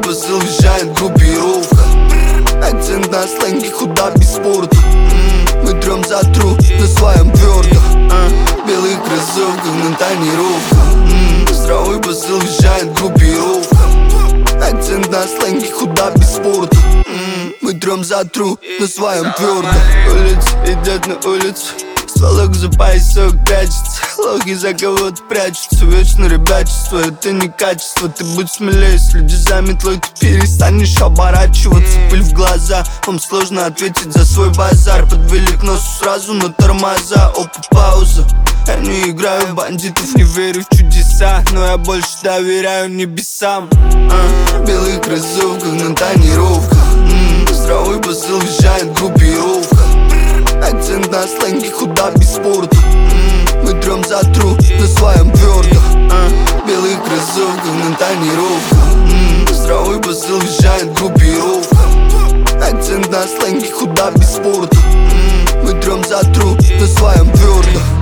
посыл, въезжает группировка. Акцент на сленге, худа без спорта. Мы трем за тру, на своем твердо. В белых кроссовках на тонировках. Здравый посыл, въезжает группировка. Акцент на сленге, худа без спорта. Мы трем за тру, на своем твердо. Улицы идет на улицу, стволок за поясок прячется. Лохи за кого-то прячутся. Вечно ребячество, это не качество. Ты будь смелее, следи за метлой. Ты перестанешь оборачиваться, пыль в глаза. Вам сложно ответить за свой базар. Подвели к носу сразу на тормоза. Опа, пауза. Я не играю в бандитов, не верю в чудеса, но я больше доверяю небесам. В белых кроссовках на тонировках. Здравый посыл, въезжает группировка. Акцент на сленге, худа без спорта. Мы трем за тру, на своем твердо. В белых кроссовках на тонировках. Здравый посыл, въезжает группировка. Акцент на сленге, худа без спорта. Мы трем за тру, на своем твердо.